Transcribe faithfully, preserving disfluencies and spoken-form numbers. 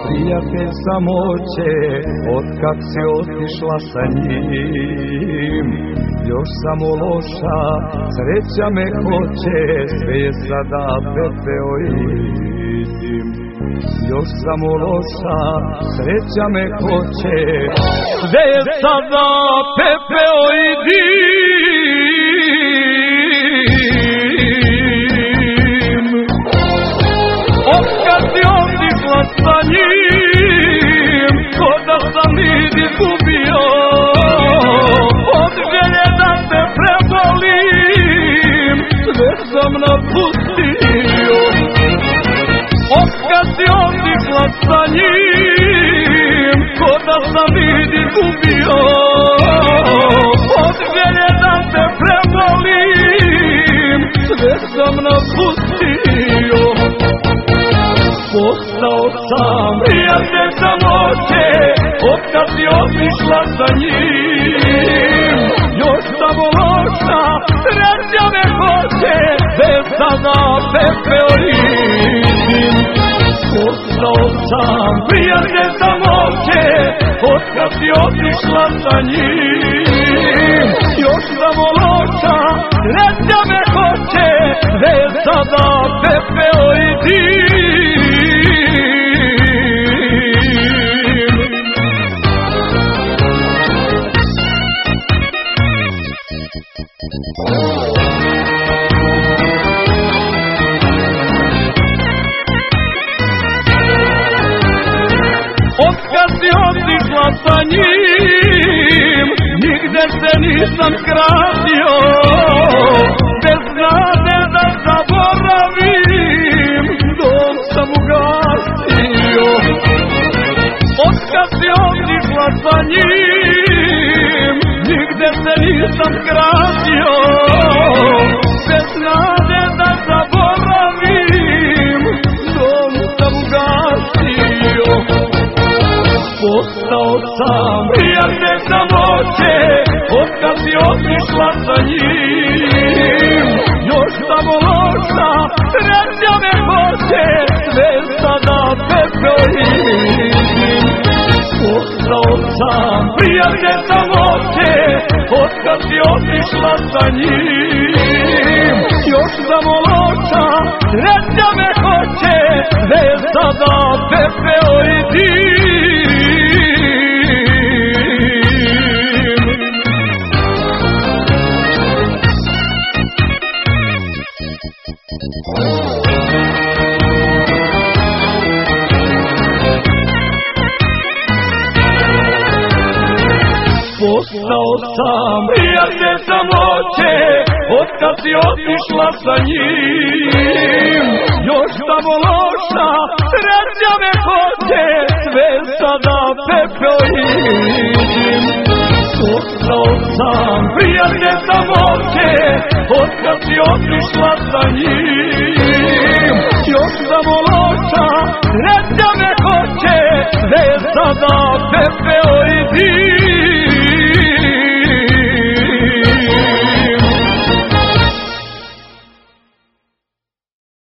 prijatelj samoće, otkad si otišla sa njim. Još samo loša sreća me hoće, sve je sada pepeo i dim. Još samo loša sreća me hoće, sve je sada pepeo i dim. Otkad si otišla sa njim, ko da sam vid izgubio, od želje da te prevolim, sve sam napustio. Otkad si otišla sa njim, ko da sam vid izgubio, od želje da te prevolim, sve sam napustio. Postao sam prijatelj samoće, otkad si otišla sa njim. Još samo loša sreća me hoće, bez sada pepeo i dim. Postao sam prijatelj samoće, otkad si otišla sa njim. Još samo loša sreća me hoće, bez sada pepeo i dim. Otkad si otišla sa njim, nigde se nisam skratio, bez nade da zaboravim, dom sam ugasio. Otkad si otišla sa njim, nigde se nisam skratio, bez nade da zaboravim, dom sam ugasio. Postao sam prijatelj samoće, otkad si otišla sa njim. Još samo loša sreća me hoće, sve sada pepeo i dim. Postao sam prijatelj samoće, otkad si otišla sa njim. Još samo loša sreća me hoće, sve sada pepeo i dim. Postao sam prijatelj samoće, otkad si otišla sa njim. Još samo loša sreća me hoće, sve sada pepeo i dim. Postao sam prijatelj samoće, otkad si otišla sa njim. Još samo loša sreća me hoće, sve sada pepeo i dim.